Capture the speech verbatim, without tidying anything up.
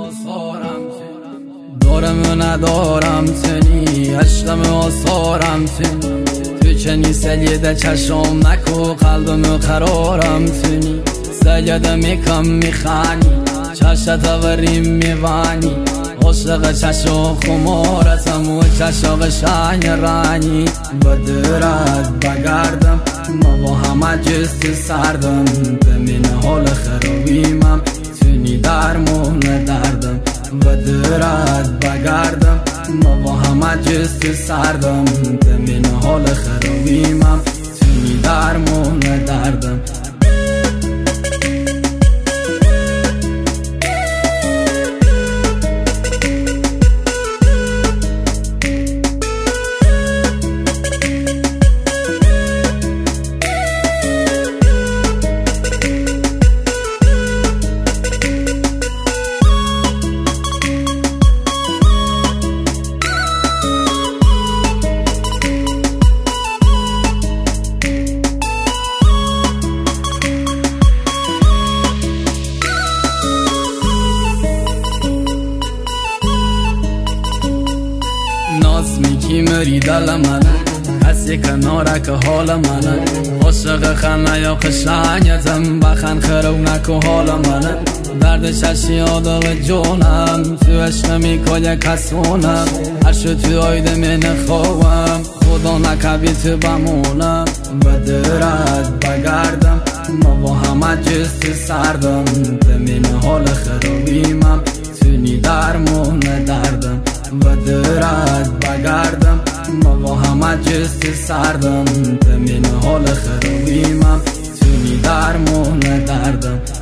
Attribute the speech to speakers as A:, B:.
A: آثارم دارم و ندارم تنی عشقم و آثارم تنی تو چنی سلیده چشم نکو قلبم قرارم تنی سلیده میکم میخانی چشت وریم میوانی عاشق چشم خمارتم و چشم شنگ رانی با درد بگردم ما با همه جست سردم بمین حال خرابیمم تونی درمون دردم و درد بگردم ما با همه جست سردم بمین حال خرابیمم تونی درمون دردم ناز میکی مری دل منه کسی کناره که حال منه عاشق خنه یا قشنگتم بخن خرونک و حال منه درد چشی آداغ جونم تو عشق میکل کسونم هر شو تو آیده من خوام خدا نکبی تو بمونم و درد بگردم ما با همه جست سردم بمین حال خرابیمم تونی درمون دردم و درد بگردم ما با همه جست سردم بمین حال خرابیمم تونی درمون دردم